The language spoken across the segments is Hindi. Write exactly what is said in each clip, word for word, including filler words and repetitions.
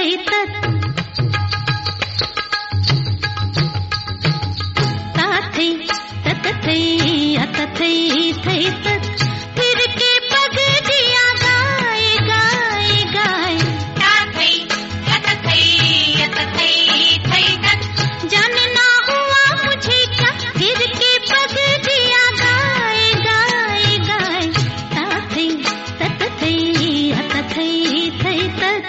थई तत ता थई तत थई अत थई थई तत फिर के पग दिया गाए गाए गाए ता थई तत थई अत थई थई तत जाने ना हुआ मुझे क्या फिर के पग दिया गाए गाए गाए ता थई तत थई अत थई थई तत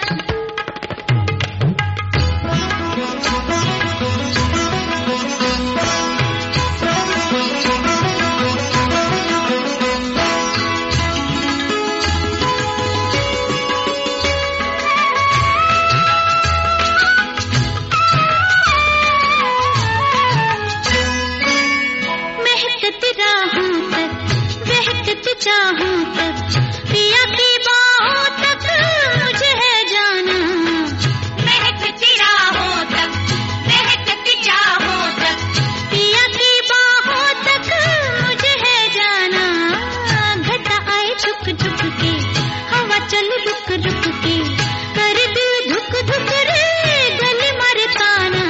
चाहूं तक पिया की बाहों तक मुझे है जाना महकती राहों तक महकती चाहों तक पिया की बाहों तक मुझे है जाना घटा आए झुक झुक के हवा चले रुक रुक के कर दिल धुक धुक रे गले मारे ताना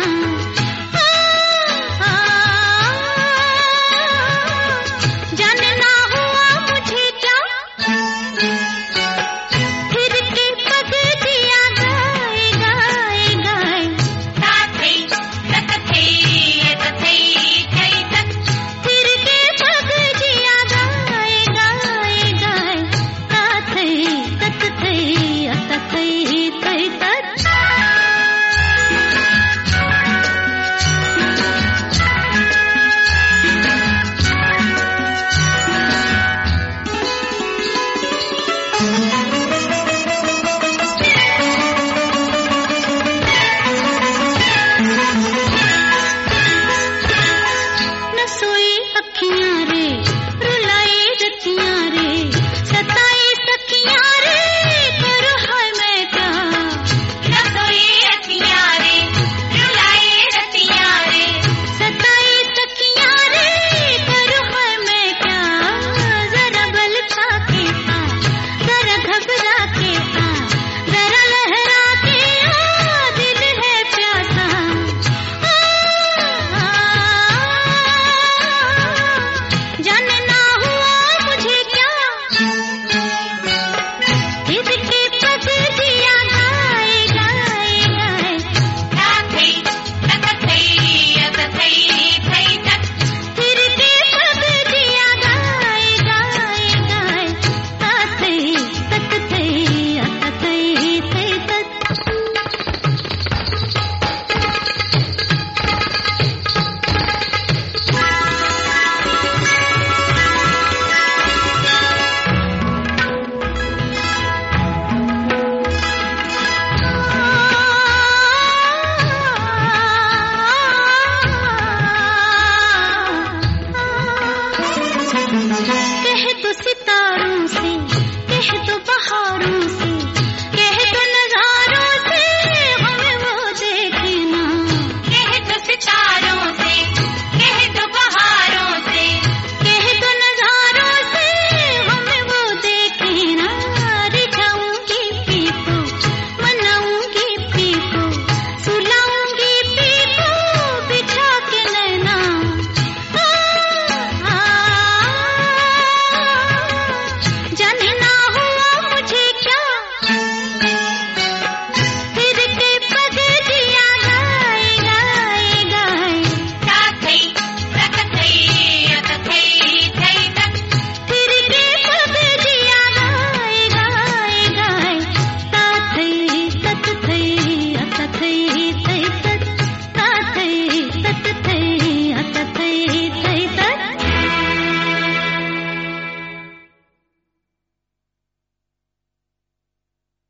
जाने ना फिर के पग दिया गाए गाए गाए ता थई तत थई अत थई थई तत फिर के पग दिया गाए गाए गाए ता थई तत थई अत थई थई तत न सोई अखियां रे